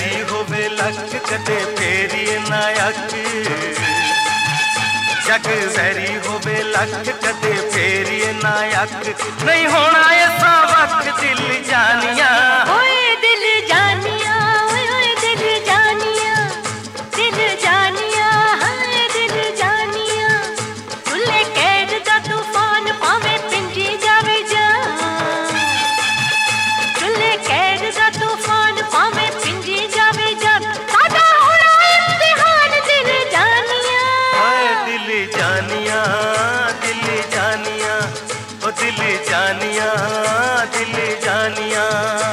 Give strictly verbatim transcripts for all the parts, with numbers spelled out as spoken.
ਜ਼ਹਿਰੀ ਹੋਵੇ ਲੱਖ ਕਦੇ ਫੇਰੀ ਨਾ ਅੱਖ ਜਗ ਜ਼ਹਿਰੀ ਹੋਵੇ ਲੱਖ ਕਦੇ ਫੇਰੀ ਨਾ ਅੱਖ ਨਹੀਂ ਹੋਣਾ ਐਸਾ ਵਕਤ ਦਿਲ ਜਾਨੀਆਂ ਓਏ ਦਿਲ ਜਾਨੀਆਂ ਓਏ ਓਏ ਦਿਲ ਜਾਨੀਆਂ ਦਿਲ ਜਾਨੀਆਂ ਹਾਏ ਦਿਲ ਜਾਨੀਆਂ ਤੁਲੇ ਕੈਦ ਦਾ ਤੂਫਾਨ ਭਾਵੇਂ ਪਿੰਜੀ ਜਾਵੇ ਜਾ ਤੁਲੇ ਕੈਦ ਦਾ ਤੂਫਾਨ ਭਾਵੇਂ ਪਿੰਜੀ ਜਾਵੇ ਜਾ ਸਾਡਾ ਹੋਣਾ ਇਮਤਿਹਾਨ ਦਿਲ ਜਾਨੀਆਂ ਓਏ ਦਿਲ ਜਾਨੀਆਂ ਦਿਲ ਜਾਨੀਆਂ ਓ ਦਿਲ ਜਾਨੀਆਂ ਦਿਲ ਜਾਨੀਆਂ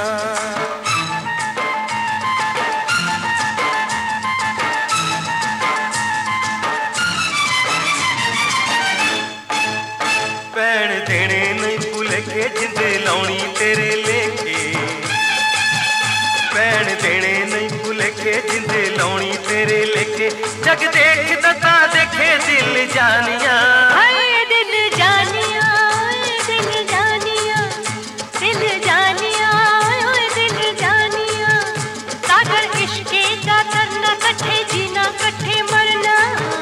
पैण देने नहीं भूल के जिंदे लाउनी तेरे लेके पैण देने नहीं भूल के जिंदे लाउनी तेरे लेके जग देख दता देखे दिल जानिया हाय दिल जानिया ओए दिल जानिया दिल जानिया ओए दिल जानिया सागर इश्के दा करना कट्ठे जीना कट्ठे मरना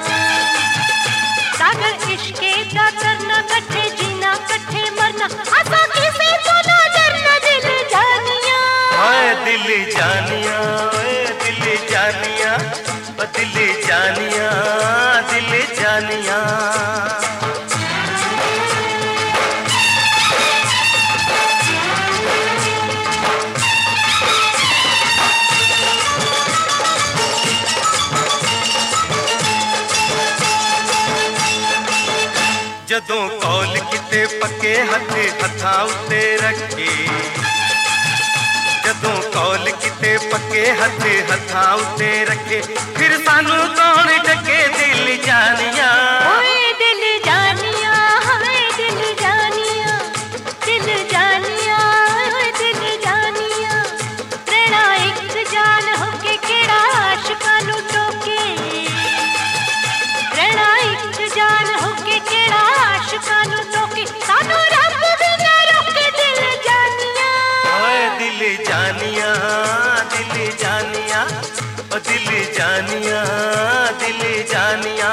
सागर इश्के दा करना कट्ठे जीना कट्ठे मरना असा किसी तो ना डरना दिल जानिया ओए दिल जानिया ओए दिल जानिया ओ दिल जानिया दिल जानिया ਜਦੋਂ ਕੌਲ ਕਿਤੇ ਪੱਕੇ ਹੱਥ ਹੱਥਾਂ ਉੱਤੇ ਰੱਖੇ ਜਦੋਂ ਕੌਲ ਕਿਤੇ ਪੱਕੇ ਹੱਥ ਹੱਥਾਂ ਉੱਤੇ ਰੱਖੇ ਫਿਰ ਸਾਨੂੰ ਕੌਣ ਡਕੇ ਦਿਲ ਜਾਨੀਆਂ ਓਏ ਦਿਲ ਜਾਨੀਆਂ ਹਾਏ ਦਿਲ ਜਾਨੀਆਂ ਦਿਲ ਜਾਨੀਆਂ ਓਏ ਦਿਲ ਜਾਨੀਆਂ ਰਹਿਣਾ ਇੱਕ ਜਾਨ ਹੋ ਕੇ ਕਿਹੜਾ ਆਸ਼ਿਕਾਂ ਨੂੰ ਟੋਕੇ ਰਹਿਣਾ ਇੱਕ ਜਾਨ ਹੋ ਕੇ ਕਿਹੜਾ ਆਸ਼ਿਕਾਂ ਨੂੰ ਟੋਕੇ ਸਾਨੂੰ ਰੱਬ ਵੀ ਨਾ ਰੋਕੇ ਦਿਲ ਜਾਨੀਆਂ ਓਏ ਦਿਲ ਜਾਨੀਆਂ ਦਿਲ ਜਾਨੀਆਂ ਓ ਦਿਲ ਜਾਨੀਆਂ ਦਿਲ ਜਾਨੀਆਂ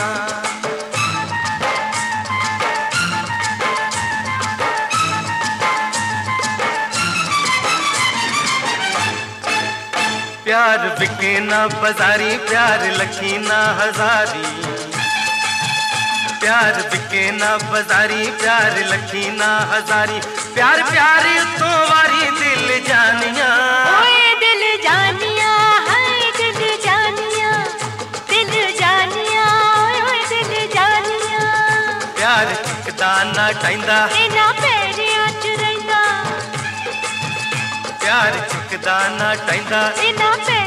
प्यार बिके ना बाजारी प्यार लखी ना हजारी प्यार बिके ना बाजारी प्यार लखी ना हजारी प्यार प्यार तो वारी दिल जानिया ओए दिल जानिया हाय दिल जानिया दिल जानिया ओए दिल जानिया प्यार चिकदा ना टाइंदा इना पैरियां च रहिंदा प्यार चिकदा ना टाइंदा इना